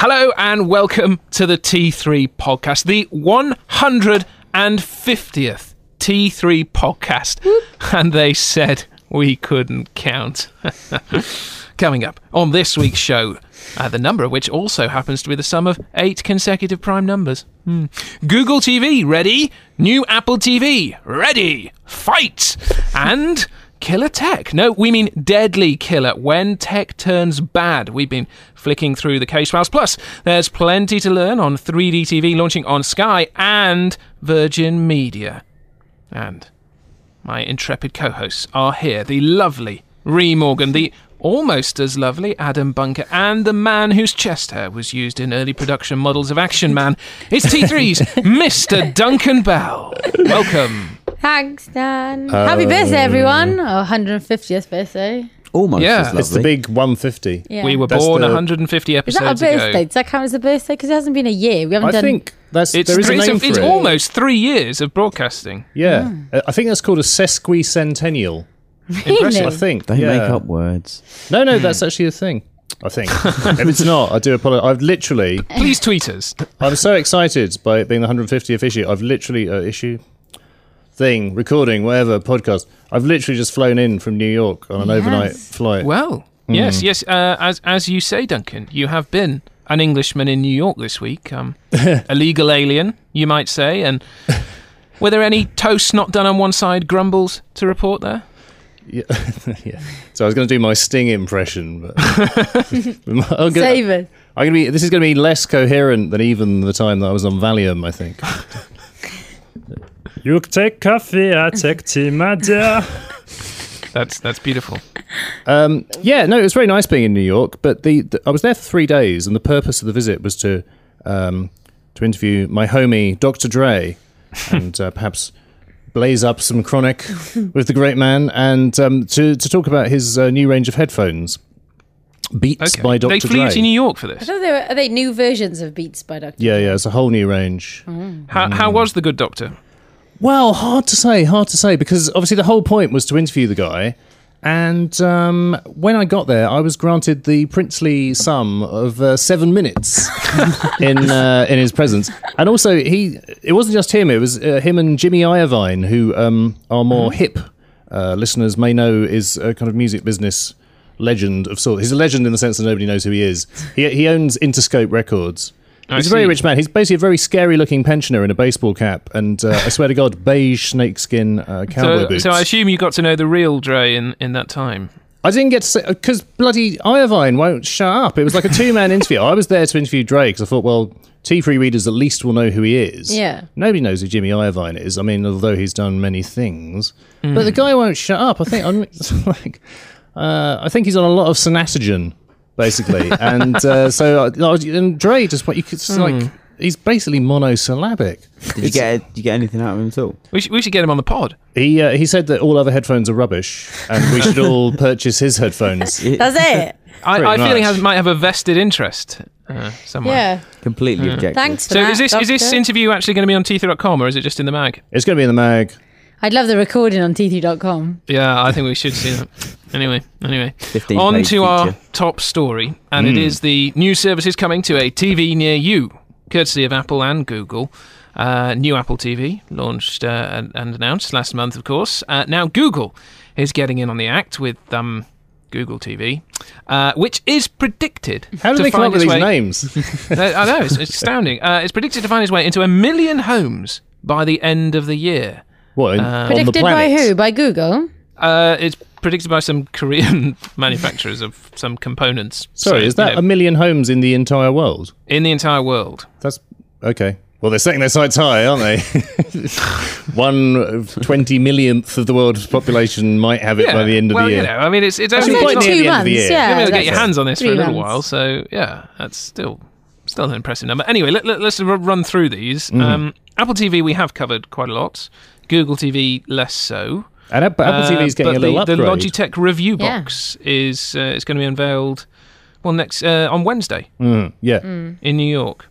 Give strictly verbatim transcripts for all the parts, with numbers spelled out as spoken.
Hello and welcome to the T three podcast, the one hundred fiftieth T three podcast. Whoop. And they said we couldn't count. Coming up on this week's show, uh, the number of which also happens to be the sum of eight consecutive prime numbers. Hmm. Google T V, ready? New Apple T V, ready? Fight! And killer tech. No, we mean deadly killer, when tech turns bad. We've been flicking through the case files. Plus, there's plenty to learn on three D T V launching on Sky and Virgin Media. And my intrepid co-hosts are here. The lovely Ree Morgan, the almost as lovely Adam Bunker, and the man whose chest hair was used in early production models of Action Man. It's T three's Mister Duncan Bell. Welcome. Thanks, Dan. Uh, Happy birthday, everyone. Oh, one hundred fiftieth birthday. Almost Yeah. as lovely. It's the big one hundred fifty. Yeah. We were That's born the- one hundred fifty Is episodes that a birthday? ago. Does that count as a birthday? Because it hasn't been a year. We haven't I done... think that's It's, there is a three, name it's, for it's it. almost three years of broadcasting. Yeah, Hmm. Uh, I think that's called a sesquicentennial. Impressive. I think They yeah. make up words. No, no, that's actually a thing. I think. If it's not, I do apologize. I've literally, Please tweet us. I'm so excited by it being the one hundred fiftieth issue. I've literally uh, issue thing recording whatever podcast. I've literally just flown in from New York on an Yes. overnight flight. Well, yes, yes. Uh, as as you say, Duncan, you have been an Englishman in New York this week. Um, a legal alien, you might say. And were there any toasts not done on one side grumbles to report there? Yeah. yeah. So I was going to do my Sting impression, but I'm gonna, Save it. I'm gonna be. This is going to be less coherent than even the time that I was on Valium, I think. You take coffee, I take tea, my dear. That's that's beautiful. Um, yeah, no, it was very nice being in New York, but the, the I was there for three days, and the purpose of the visit was to um, to interview my homie Doctor Dre, and uh, perhaps blaze up some chronic with the great man, and um, to to talk about his uh, new range of headphones, Beats Okay. by Doctor They flew Dre. you to New York for I this. thought they were... Are they new versions of Beats by Doctor Yeah, yeah, it's a whole new range. How how was the good doctor? Well, hard to say, hard to say, because obviously the whole point was to interview the guy. And um, when I got there, I was granted the princely sum of uh, seven minutes in uh, in his presence. And also, he it wasn't just him; it was uh, him and Jimmy Iovine, who um, are more hip. Uh, listeners may know is a kind of music business legend of sorts. He's a legend in the sense that nobody knows who he is. He he owns Interscope Records. I He's a very see. rich man. He's basically a very scary-looking pensioner in a baseball cap and, uh, I swear to God, beige snakeskin uh, cowboy So, boots. so I assume you got to know the real Dre in, in that time. I didn't get to say because bloody Iovine won't shut up. It was like a two-man interview. I was there to interview Dre because I thought, well, T three readers at least will know who he is. Yeah. Nobody knows who Jimmy Iovine is. I mean, although he's done many things, but the guy won't shut up. I think I'm like, uh, I think he's on a lot of Synatogen, basically, and uh, so uh, and Dre just what you could just like. He's basically monosyllabic. Did you get did you get anything out of him at all? We should, we should get him on the pod. He uh, he said that all other headphones are rubbish, and we should all purchase his headphones. That's it. I, Pretty I feel he much. has, might have a vested interest uh, somewhere. Yeah. Completely objective. Thanks for So that, is this is this Doctor. interview actually going to be on T three dot com or is it just in the mag? It's going to be in the mag. I'd love the recording on T three dot com. Yeah, I think we should see that. Anyway, anyway. fifteen On page to our feature. top story, and it is the new services coming to a T V near you, courtesy of Apple and Google. Uh, new Apple T V launched uh, and, and announced last month, of course. Uh, now Google is getting in on the act with um, Google T V, uh, which is predicted How do to they come find up with its these way- names? Uh, I know, it's, it's astounding. Uh, it's predicted to find its way into a million homes by the end of the year. What, in, Uh, on the Predicted by planet? who? By Google? Uh, it's predicted by some Korean manufacturers of some components. Sorry, So, is that you know, a million homes in the entire world? in the entire world? That's okay. Well, they're setting their sights high, aren't they? One twenty millionth of the world's population might have it by the end of well, the year. you know, I mean, it's it's That's only quite it's near not- the two end of the months, year. yeah. You're going to get your that's hands on this for a three little months. while, so yeah, that's still still an impressive number. Anyway, let, let, let's r- run through these. Mm. Um, Apple T V we have covered quite a lot. Google T V less so. And Apple, Apple T V is Uh, getting but a little the, upgrade. the Logitech review Yeah. box is uh, is going to be unveiled. Well, next uh, on Wednesday Mm, yeah. in New York.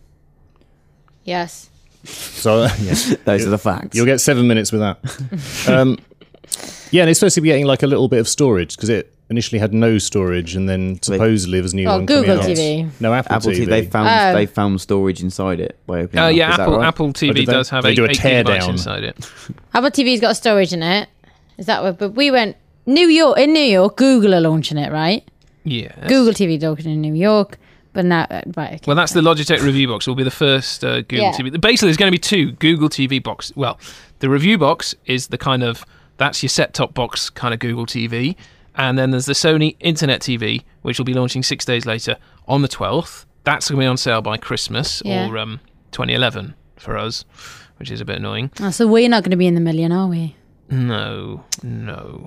Yes. So uh, yeah. Those are the facts. You'll get seven minutes with that. Um, Yeah, and it's supposed to be getting like a little bit of storage because it initially had no storage, and then supposedly there's a new Oh, one Google coming out. T V. No, Apple, Apple T V. T V. They found Oh. they found storage inside it by opening. Uh, it up. yeah, Is that Apple right? Apple T V Oh, did they- does have they eight, do a eight tear gigabytes down? inside it. Apple T V's got a storage in it. Is that what? But we went New York in New York. Google are launching it, right? Yeah. Google T V launching in New York, but now uh, right. Okay. Well, that's the Logitech Review Box. It will be the first uh, Google Yeah. T V. Basically, there's going to be two Google T V box. Well, the Review Box is the kind of that's your set-top box kind of Google T V, and then there's the Sony Internet T V, which will be launching six days later on the twelfth. That's going to be on sale by Christmas Yeah. or um, twenty eleven for us, which is a bit annoying. Oh, so we're not going to be in the million, are we? No, no.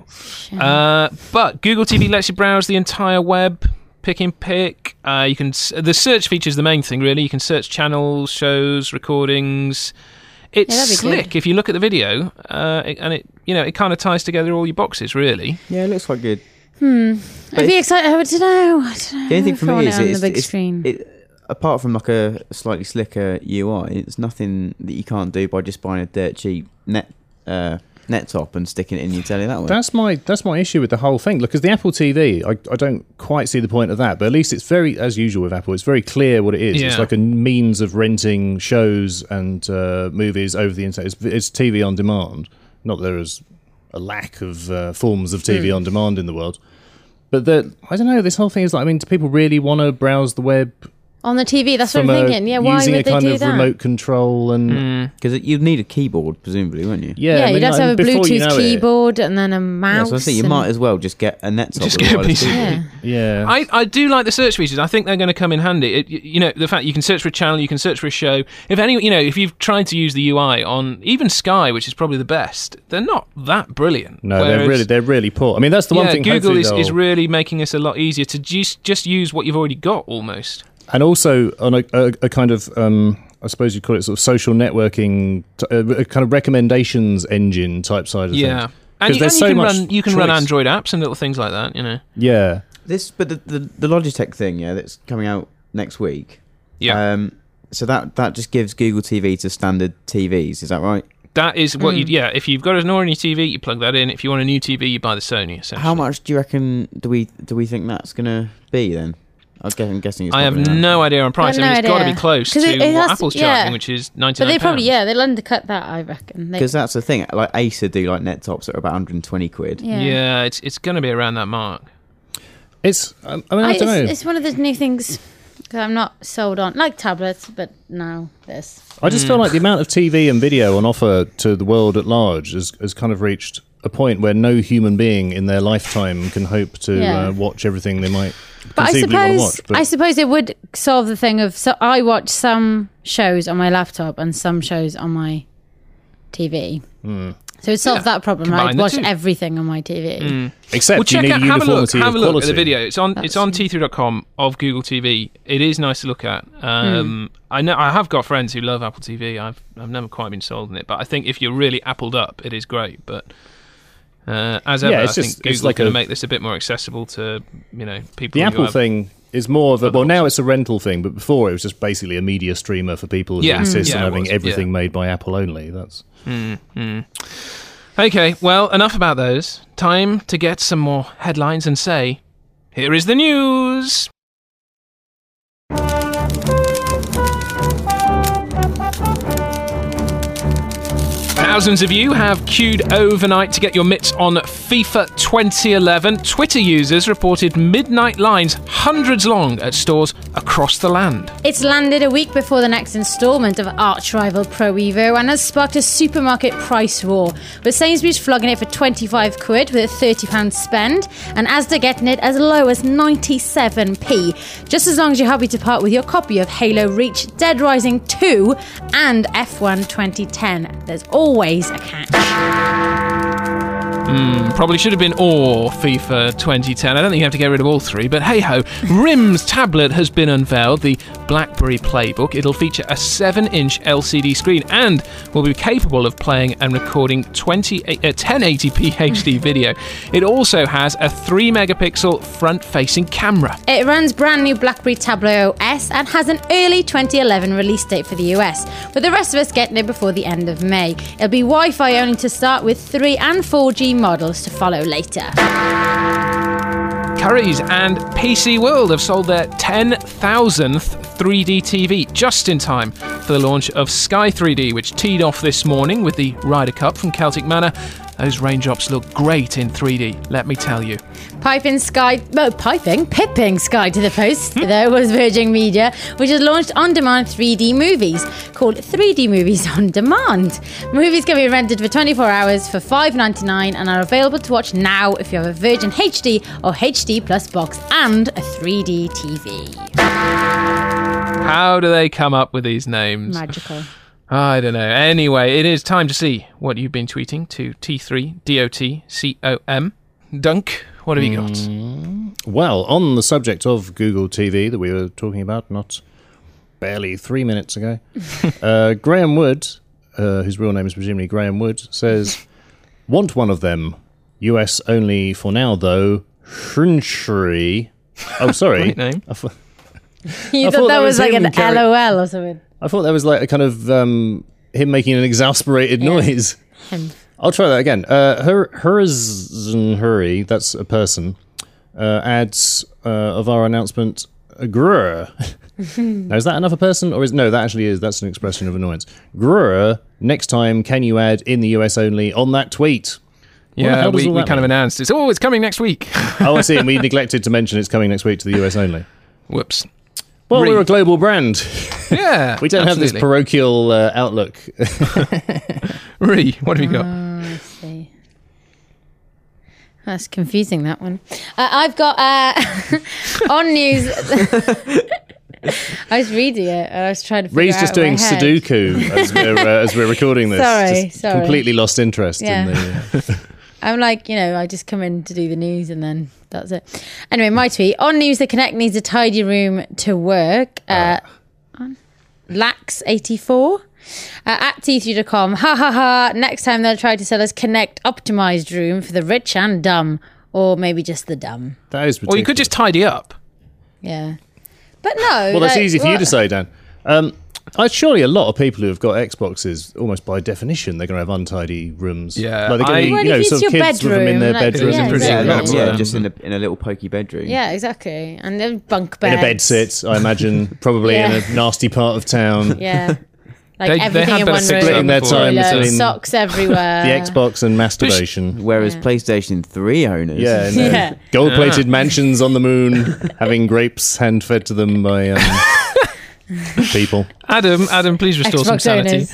Uh, but Google T V lets you browse the entire web, pick and pick. Uh, you can s- the search feature is the main thing, really. You can search channels, shows, recordings. It's Yeah, that'd be slick good. if you look at the video, uh, it, and it you know it kind of ties together all your boxes, really. Yeah, it looks quite good. I'd be excited. I don't know. I don't know. The only thing for if I me want is it on it's, the big it's- screen. it, apart from like a slightly slicker U I, it's nothing that you can't do by just buying a dirt cheap net uh, net top and sticking it in your telly that way. That's my that's my issue with the whole thing. Because the Apple T V, I, I don't quite see the point of that. But at least it's very, as usual with Apple, it's very clear what it is. It's Yeah. like a means of renting shows and uh, movies over the internet. It's, it's T V on demand. Not that there is a lack of uh, forms of T V on demand in the world. But the, I don't know, this whole thing is like, I mean, do people really want to browse the web on the T V, that's what from I'm a- thinking. Yeah, why using would a they kind do of that? remote control and... Because you'd need a keyboard, presumably, wouldn't you? Yeah, Yeah, I mean, you'd have to like, have a before Bluetooth you know it- keyboard and then a Yeah, mouse. so I think you and- might as well just get a net top. Just with get a wireless piece of- keyboard. Yeah. Yeah. I, I do like the search features. I think they're going to come in handy. It, y- you know, the fact you can search for a channel, you can search for a show. If any, you know, if you've tried to use the U I on even Sky, which is probably the best, they're not that brilliant. No, they're Whereas- really they're really poor. I mean, that's the one yeah, thing. Google hopefully is, is they'll- really making this a lot easier to just just use what you've already got almost. and also on a, a, a kind of, um, I suppose you'd call it sort of social networking, t- a, a kind of recommendations engine type side of Yeah, things. and, you, there's and so you can much run you can run choice. Android apps and little things like that. You know. Yeah, This, but the, the the Logitech thing, yeah, that's coming out next week. Yeah, Um, so that that just gives Google T V to standard T Vs. Is that right? that is what Mm. you. Yeah, if you've got an ordinary T V, you plug that in. If you want a new T V, you buy the Sony. Essentially. How much do you reckon? Do we do we think that's gonna be then? I guess, I'm guessing. It's I have probably around- no idea on price. I I have mean, no it's got to idea. be close 'Cause to it- it what has to- Apple's yeah. charging, which is ninety But nine. they probably, yeah, they'll undercut that, I reckon. They, Because that's the thing. Like Acer do like net tops that are about one hundred twenty quid. yeah. Yeah, it's it's going to be around that mark. it's. Um, I mean, I, I, don't it's, know. it's one of those new things that I'm not sold on. Like tablets, but now this. I just Mm. feel like the amount of T V and video on offer to the world at large has, has kind of reached a point where no human being in their lifetime can hope to Yeah. uh, watch everything they might But I conceivably want to suppose, watch. But I suppose it would solve the thing of, so I watch some shows on my laptop and some shows on my T V. So it solved Yeah, that problem. combine I'd the watch two. everything on my T V. except Well, you check need out, a have a look, uniformity have a of look at quality. the video. It's on, it's That's on true. T three dot com of Google T V. It is nice to look at. Um, Hmm. I know I have got friends who love Apple T V. I've I've never quite been sold on it, but I think if you're really appled up, it is great. But uh, as ever, Yeah, I it's think just- it's Google's like going to a- make this a bit more accessible to you know people. The who Apple have- thing is more of a Other well now it's a rental thing, but before it was just basically a media streamer for people who Yeah. insist Mm. on Yeah, it having was, everything yeah. made by Apple only. That's Okay, well, enough about those. Time to get some more headlines and say, here is the news. Thousands of you have queued overnight to get your mitts on FIFA twenty eleven. Twitter users reported midnight lines hundreds long at stores across the land. It's landed a week before the next instalment of arch rival Pro Evo and has sparked a supermarket price war, with Sainsbury's flogging it for twenty-five quid with a thirty pound spend, and Asda getting it as low as ninety-seven p. Just as long as you're happy to part with your copy of Halo Reach, Dead Rising two, and F one twenty ten. There's always a catch. Probably should have been or FIFA twenty ten. I don't think you have to get rid of all three, but hey ho. Rim's tablet has been unveiled, the BlackBerry Playbook. It'll feature a seven inch L C D screen and will be capable of playing and recording twenty, uh, ten eighty p H D video. It also has a three megapixel front facing camera. It runs brand new BlackBerry Tableau O S and has an early twenty eleven release date for the U S, with the rest of us getting it before the end of May. It'll be Wi-Fi only to start with three and four G models to follow later. Currys and P C World have sold their ten thousandth three D T V just in time for the launch of Sky three D, which teed off this morning with the Ryder Cup from Celtic Manor. Those raindrops look great in three D, let me tell you. Piping Sky, oh, piping, pipping Sky to the post. There was Virgin Media, which has launched on-demand three D movies called three D Movies on Demand. Movies can be rented for twenty-four hours for five dollars ninety-nine and are available to watch now if you have a Virgin H D or H D Plus box and a three D T V. How do they come up with these names? Magical. I don't know. Anyway, it is time to see what you've been tweeting to T three D O T C O M. Dunk, what have you got? Mm, well, on the subject of Google T V that we were talking about not barely three minutes ago, uh, Graham Wood, uh, whose real name is presumably Graham Wood, says, want one of them. U S only for now, though. Shrinshree. Oh, sorry. Great name. I, th- You I thought that was like him an carry- LOL or something. I thought that was like a kind of um, him making an exasperated Yeah. noise. Him. I'll try that again. Uh, her, Hurry, that's a person, uh, adds uh, of our announcement, grr. Now, is that another person? Or is no, that actually is. That's an expression of annoyance. Grr, next time, can you add in the U S only on that tweet? What the Yeah, hell does we, all we that kind of mean? announced it. Oh, it's coming next week. Oh, I see. And we neglected to mention it's coming next week to the U S only. Whoops. Well, Re- we're a global brand. Yeah. We don't have this absolutely. parochial uh, outlook. Re, what have you got? Let's see. That's confusing, that one. Uh, I've got uh, on news. I was reading it and I was trying to figure Ree's out just in my doing head. Sudoku as we're, uh, as we're recording this. Sorry, Just sorry. Completely lost interest Yeah. in the... I'm like, you know, I just come in to do the news and then that's it. Anyway, my tweet. On news, the Connect needs a tidy room to work. Uh, on Lax eighty-four. Uh, at T three dot com. Ha ha ha. Next time they'll try to sell us Connect optimized room for the rich and dumb. Or maybe just the dumb. That is ridiculous. Or you could just tidy up. Yeah. But no. Well, that's like, easy for you what- to say, Dan. Um, I, surely a lot of people who have got Xboxes, almost by definition, they're going to have untidy rooms. Yeah, like they're I- going to, Well, you know, if it's sort of your kids with them in bedroom, their like, bedroom. yeah, pretty Yeah, incredible. yeah, Um, just in a in a little pokey bedroom. Yeah, exactly. And then bunk In beds. a bed sit, I imagine, probably Yeah. in a nasty part of town. Yeah. Like They- they everything have in better one fixed room. it Splitting their before. time Toilet, between socks everywhere. the Xbox and masturbation. Whereas Yeah. PlayStation three owners, Yeah, and, uh, Yeah. gold-plated mansions on the moon, having grapes hand-fed to them by um, people. Adam, Adam, please restore some Xbox sanity. owners.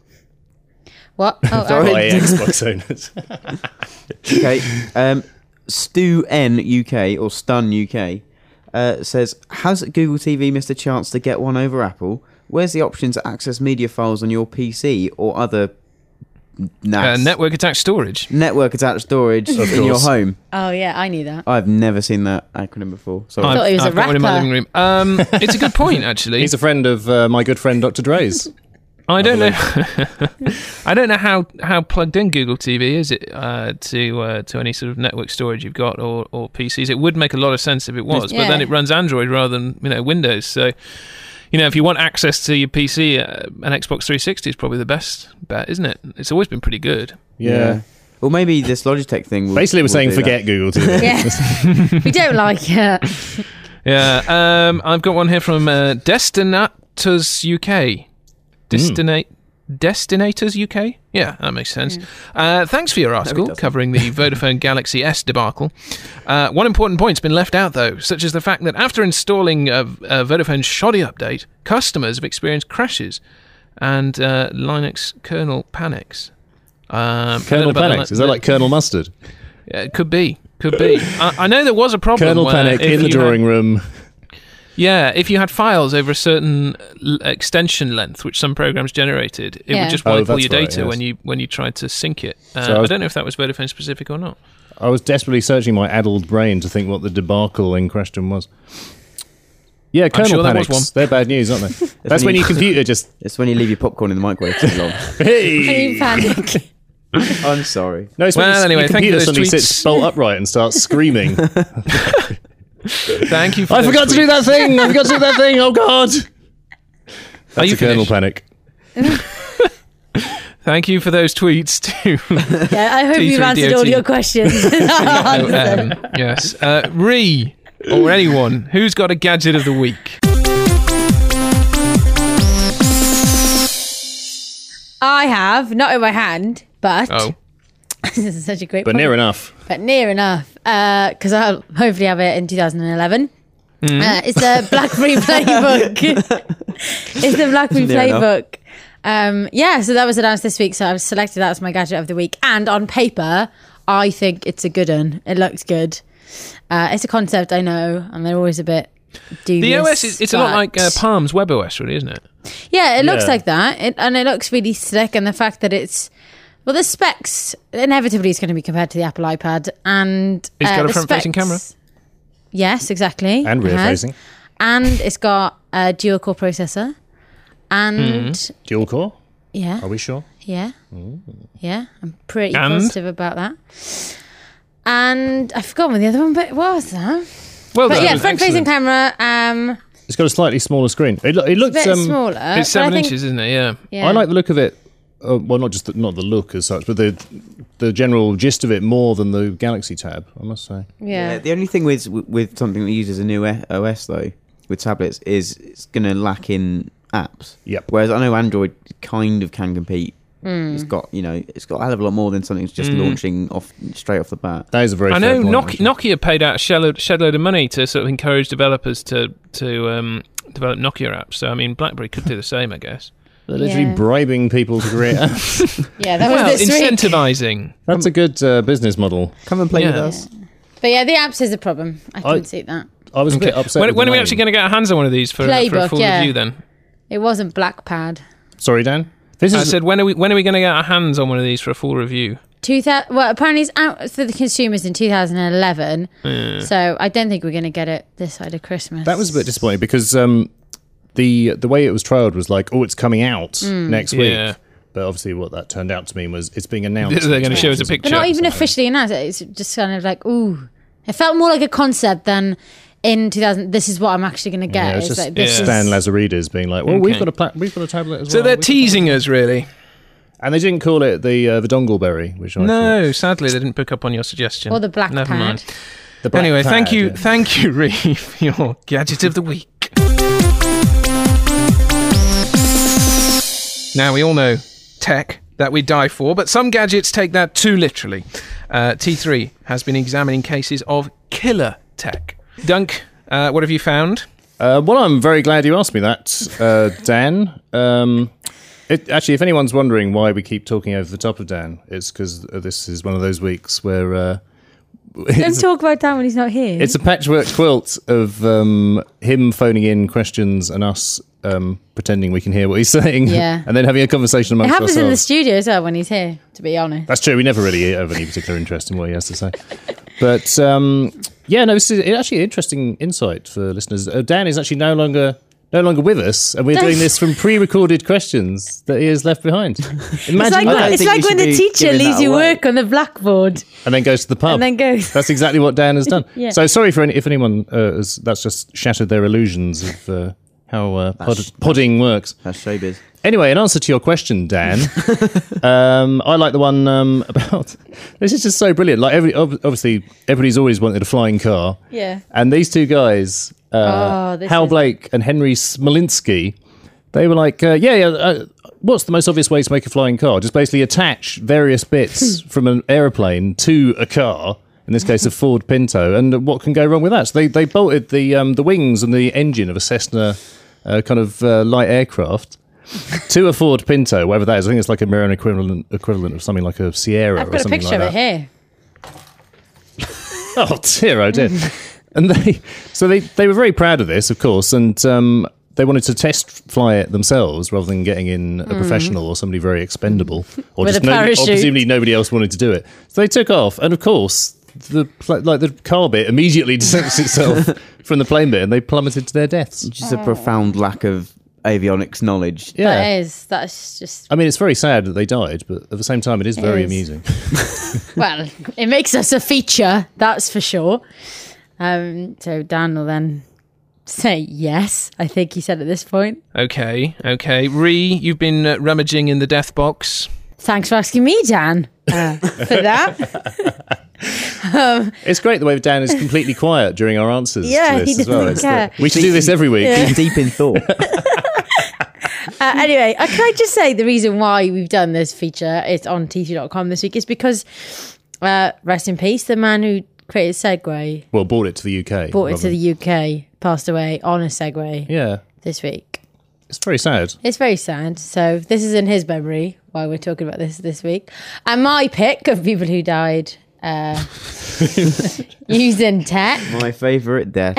What? Oh, Sorry. By Aaron. Xbox owners. okay. Um, Stu N U K or Stun U K uh, says, has Google T V missed a chance to get one over Apple? Where's the option to access media files on your P C or other Uh, N A S? network attached storage. Network attached storage in your course. home? Oh, yeah, I knew that. I've never seen that acronym before. Sorry. thought he was a I've got one in my rapper. living room. Um, it's a good point, actually. He's a friend of uh, my good friend Doctor Dre's. I don't know. I don't know how, how plugged in Google T V is it uh, to uh, to any sort of network storage you've got or, or P Cs. It would make a lot of sense if it was, but then Yeah. it runs Android rather than you know Windows. So you know if you want access to your P C, uh, an Xbox three sixty is probably the best bet, isn't it? It's always been pretty good. Yeah. Well, maybe this Logitech thing will. Basically, we're will saying do forget Google T V. Yeah. We don't like it. Yeah, um, I've got one here from uh, Destinators U K. Destinate Destinators U K? Yeah, that makes sense. Uh, thanks for your article doesn't. covering the Vodafone Galaxy S debacle. Uh, one important point's been left out, though, such as the fact that after installing a, a Vodafone's shoddy update, customers have experienced crashes and uh, Linux kernel panics. Um, I don't know Colonel about the Panics. li- Is that like Colonel Mustard? Yeah, it could be. Could be. I, I know there was a problem. Colonel where Panic if in the you had- drawing room. Yeah, if you had files over a certain l- extension length, which some programs generated, it Yeah. would just Oh, wipe all that's your right, data yes. when you when you tried to sync it. Uh, So I I, was- don't know if that was Vodafone specific or not. I was desperately searching my addled brain to think what the debacle in question was. Yeah, Colonel sure there was Panics. one. They're bad news, aren't they? That's when when you- your computer just... It's when you leave your popcorn in the microwave too long. Hey! You panic. I'm sorry. No, it's when Well, your, anyway, your thank you computer for suddenly those sits tweets. bolt upright and starts screaming. Thank you for I those forgot to do tweets. that thing! I forgot to do that thing! Oh, God! That's you a Colonel finished? Panic. Thank you for those tweets too. Yeah, I hope T you've three answered D O all T. your questions. um, yes. Uh, Ree, or anyone, who's got a gadget of the week? I have, not in my hand, but Oh. this is such a great But point. near enough. But near enough, because I'll hopefully have it in two thousand eleven. Mm. Uh, it's the BlackBerry Playbook. It's the BlackBerry Near enough. Playbook. Um, yeah, so that was announced this week. So I've selected that as my gadget of the week. And on paper, I think it's a good one. It looks good. Uh, it's a concept, I know, and they're always a bit dubious. The O S is it's a lot but- like uh, Palm's WebOS, really, isn't it? Yeah, it looks Yeah. like that, it, and it looks really slick. And the fact that it's well, the specs inevitably is going to be compared to the Apple iPad, and It's uh, got a the front-facing specs- camera. Yes, exactly, And it has. rear-facing. and it's got a dual core processor, and Mm. Dual core? yeah, Are we sure? yeah, yeah. I'm pretty And? positive about that. And I forgot what the other one, but what was that? Well But done. yeah, front-facing Excellent. camera. Um, It's got a slightly smaller screen. It, lo- it a looks. bit Um, smaller. It's but I seven think- inches, isn't it? Yeah. Yeah. I like the look of it. Uh, well, not just the, not the look as such, but the the general gist of it more than the Galaxy Tab. I must say. Yeah. The only thing with with something that uses a new O S though, with tablets, is it's going to lack in apps. Yep. Whereas I know Android kind of can compete. Hmm. It's got you know it's got a hell of a lot more than something that's just Mm. launching off straight off the bat. That is a very. I fair know point, Nokia, actually. Nokia paid out a shed load, shed load of money to sort of encourage developers to to um, develop Nokia apps. So I mean, BlackBerry could do the same, I guess. They're literally Yeah. bribing people to create apps. Yeah, that was Well, this week. incentivizing. That's a good uh, business model. Come and play Yeah. with us. But yeah, the apps is a problem. I can I- see that. I was a Okay. bit upset. When, with when the are we name. actually going to get our hands on one of these for, for a Playbook, full yeah. review? Then It wasn't Blackpad. Sorry, Dan. This I is said, when are we when are we going to get our hands on one of these for a full review? Two thousand. Well, apparently it's out for the consumers in two thousand eleven. Yeah. So I don't think we're going to get it this side of Christmas. that was a bit disappointing because um, the the way it was trialed was like, oh, it's coming out next week. Yeah. But obviously, what that turned out to mean was it's being announced. They're going to show us a But picture. not even officially announced. It's just kind of like, ooh. It felt more like a concept than in two thousand. This is what I'm actually going to get. Yeah, it's It's just like, this Yeah. Stan is- Lazaridis being like, well, we've Okay. got a pla- we've got a tablet as So well. they're We've got a teasing us, really. tablet." And they didn't call it the uh, the Dongleberry, which I thought- No, sadly, they didn't pick up on your suggestion. Or the Black Never Pad. mind. the Black Anyway, thank Pad, you, yeah. thank you, Ree, for your gadget of the week. Now we all know tech that we die for, but some gadgets take that too literally. Uh, T three has been examining cases of killer tech. Dunk, uh, what have you found? Uh, well, I'm very glad you asked me that, uh, Dan. Um, it, actually, if anyone's wondering why we keep talking over the top of Dan, it's because this is one of those weeks where uh, Don't it's, talk about Dan when he's not here. it's a patchwork quilt of um, him phoning in questions and us um, pretending we can hear what he's saying, Yeah. and then having a conversation It amongst happens ourselves. in the studio as well when he's here, to be honest. That's true. We never really have any particular interest in what he has to say. But um, yeah, no, this is actually an interesting insight for listeners. Uh, Dan is actually no longer no longer with us, and we're doing this from pre-recorded questions that he has left behind. Imagine It's like, I don't that, it's think like we when should the be teacher giving leaves that you away. work on the blackboard and then goes to the pub. and then goes. That's exactly what Dan has done. Yeah. So sorry for any, if anyone uh, has, that's just shattered their illusions of uh, how uh, pod, That's- podding works. That's showbiz. Anyway, in answer to your question, Dan, um, I like the one um, about. This is just so brilliant. Like every, ob- obviously, everybody's always wanted a flying car, Yeah. and these two guys, uh, Oh, this Hal is- Blake and Henry Smolinski, they were like, uh, yeah, yeah. Uh, what's the most obvious way to make a flying car? Just basically attach various bits from an aeroplane to a car. In this case, a Ford Pinto, and what can go wrong with that? So they they bolted the um, the wings and the engine of a Cessna uh, kind of uh, light aircraft to a Ford Pinto, whatever that is. I think it's like a American equivalent equivalent of something like a Sierra I've or got a something picture like of that. it here. Oh dear, oh dear. And they, so they, they were very proud of this, of course, and um, they wanted to test fly it themselves rather than getting in a professional or somebody very expendable, or With just a no, or parachute. presumably nobody else wanted to do it. So they took off, and of course, the pl- like the car bit immediately distanced itself from the plane bit, and they plummeted to their deaths. Just a profound lack of avionics knowledge. That Yeah. is. That's just. I mean, it's very sad that they died, but at the same time, it is very is. amusing. Well, it makes us a feature, that's for sure. Um, so Dan will then say yes, I think he said at this point. Okay, okay. Ree, you've been uh, rummaging in the death box. Thanks for asking me, Dan, uh, for that. um, It's great the way Dan is completely quiet during our answers. Yeah, to this he as well. doesn't It's care. the- we should do this every week. Yeah. Deep in thought. Uh, anyway, uh, can I just say the reason why we've done this feature, it's on T three dot com this week, is because, uh, rest in peace, the man who created Segway, Well, brought it to the U K. brought it to Robin. the U K, passed away on a Segway Yeah, this week. it's very sad. It's very sad. So this is in his memory why we're talking about this this week. And my pick of people who died uh, using tech My favourite death.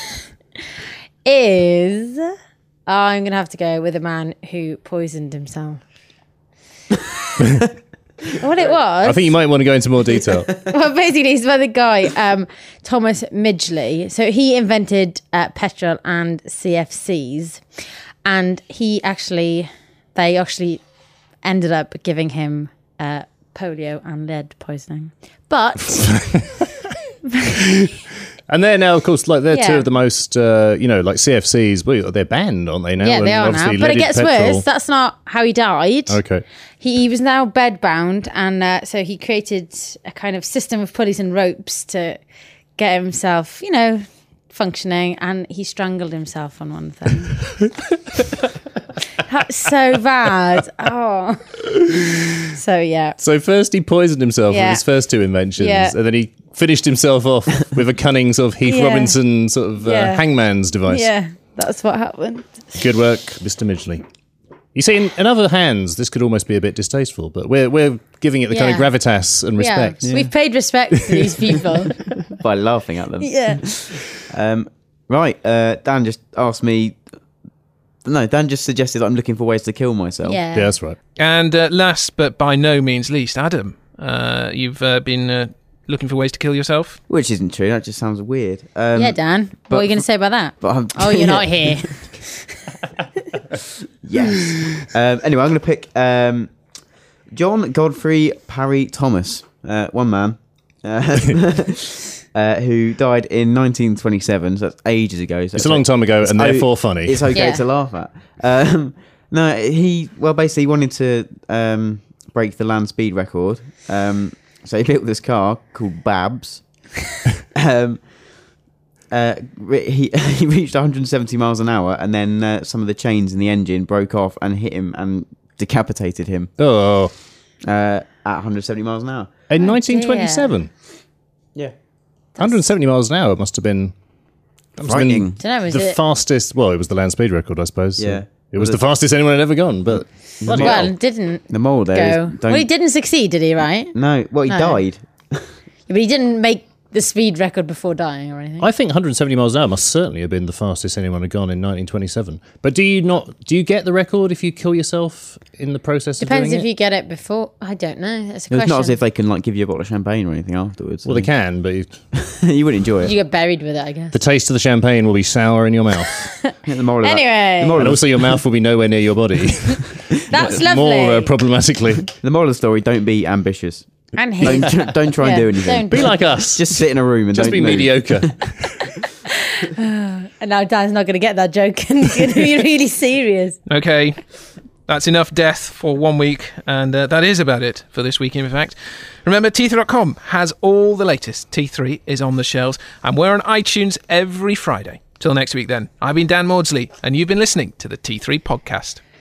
is... I'm going to have to go with a man who poisoned himself. What it was... I think you might want to go into more detail. Well, basically, it's by the guy, um, Thomas Midgley. So he invented uh, petrol and C F Cs. And he actually... They actually ended up giving him uh, polio and lead poisoning. But... And they're now, of course, like they're two Yeah. of the most, uh, you know, like C F Cs. Well, they're banned, aren't they now? yeah, they And are now. obviously But it leaded gets petrol- worse. That's not how he died. Okay. He, he was now bedbound, and uh, so he created a kind of system of pulleys and ropes to get himself, you know, functioning, and he strangled himself on one of them. That's so bad. Oh. So, yeah. So first he poisoned himself Yeah. with his first two inventions, Yeah. and then he finished himself off with a cunning sort of Heath Yeah. Robinson sort of uh, Yeah. hangman's device. Yeah, that's what happened. Good work, Mister Midgley. You see, in, in other hands, this could almost be a bit distasteful, but we're we're giving it the kind of Yeah. gravitas and respect. Yeah, we've paid respect to these people. By laughing at them. Yeah. Um, right, uh, Dan just asked me... No, Dan just suggested that I'm looking for ways to kill myself. Yeah. Yeah, that's right. And uh, last but by no means least, Adam, uh, you've uh, been uh, looking for ways to kill yourself. Which isn't true, that just sounds weird. Um, Yeah, Dan. What but are you going to say about that? But I'm, Oh, you're not here. Yes. um, anyway, I'm going to pick um, John Godfrey Parry Thomas, uh, one man, uh, uh, who died in nineteen twenty-seven, so that's ages ago. So It's a long time ago, and o- therefore funny. It's okay Yeah. to laugh at. Um, no, he, well, basically, he wanted to um, break the land speed record. Um, so he built this car called Babs. um, uh, re- he he reached one hundred seventy miles an hour, and then uh, some of the chains in the engine broke off and hit him and decapitated him Oh, uh, at one hundred seventy miles an hour. in nineteen twenty-seven, Yeah, one hundred seventy miles an hour must have been, that must have frightening. been Dunno, is the it- fastest. Well, it was the land speed record, I suppose. so Yeah. it was Was the it- fastest anyone had ever gone. But bloody Well, hell. didn't The moral there is go. don't. Well, he didn't succeed, did he, right? No, well, he No. died. But he didn't make the speed record before dying or anything. I think one hundred seventy miles an hour must certainly have been the fastest anyone had gone in nineteen twenty-seven. But do you not? Do you get the record if you kill yourself in the process Depends of doing if it? you get it before. I don't know. That's a It's question. not as if they can like give you a bottle of champagne or anything afterwards. Well, they can, but you, you wouldn't enjoy it. You get buried with it, I guess. the taste of the champagne will be sour in your mouth, Yeah, the moral of that- Anyway. the moral and of- also your mouth will be nowhere near your body. That's lovely. More uh, problematically, the moral of the story: don't be ambitious. and Don't him. tr- don't try and Yeah, do anything. don't. be like us. Just sit in a room and Just don't be move. mediocre. And now Dan's not going to get that joke and he's going to be really serious. Okay, that's enough death for one week, and uh, that is about it for this week, in fact. Remember, T three dot com has all the latest. T three is on the shelves, and we're on iTunes every Friday. Till next week, then. I've been Dan Maudsley, and you've been listening to the T three Podcast.